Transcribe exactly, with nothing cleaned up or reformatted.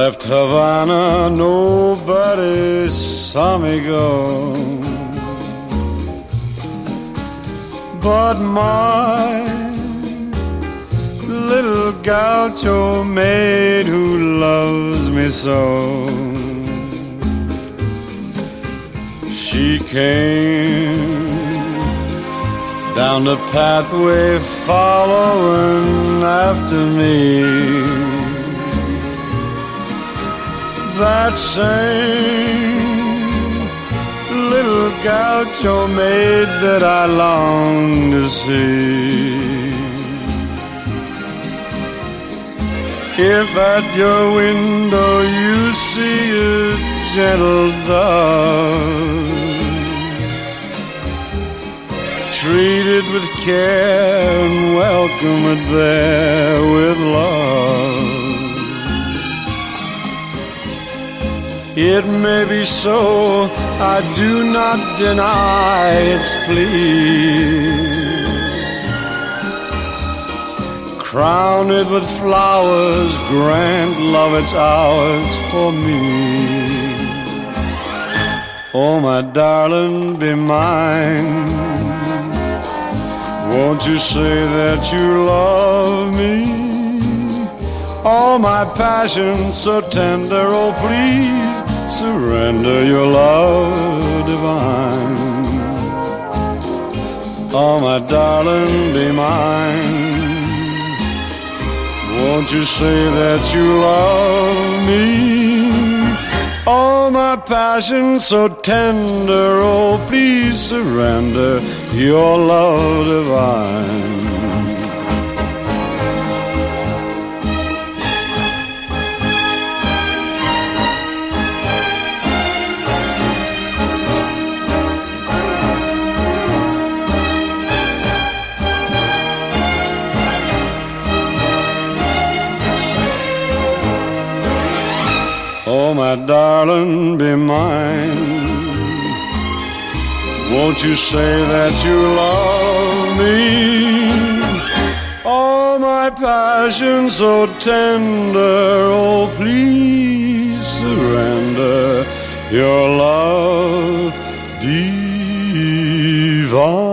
left Havana, nobody saw me go. But my little gaucho maid who loves me so, she came down the pathway following after me. That same little gaucho maid that I long to see. If at your window you see a gentle dove, treat it with care and welcome it there with love. It may be so, I do not deny its plea. Crown it with flowers, grant love it's ours for me. Oh, my darling, be mine. Won't you say that you love me? All my passion so tender, oh please surrender your love divine. Oh, my darling, be mine. Won't you say that you love me? All my passion so tender, oh please surrender your love divine. Oh, my darling, be mine. Won't you say that you love me? All my passion so tender, oh, please surrender your love divine.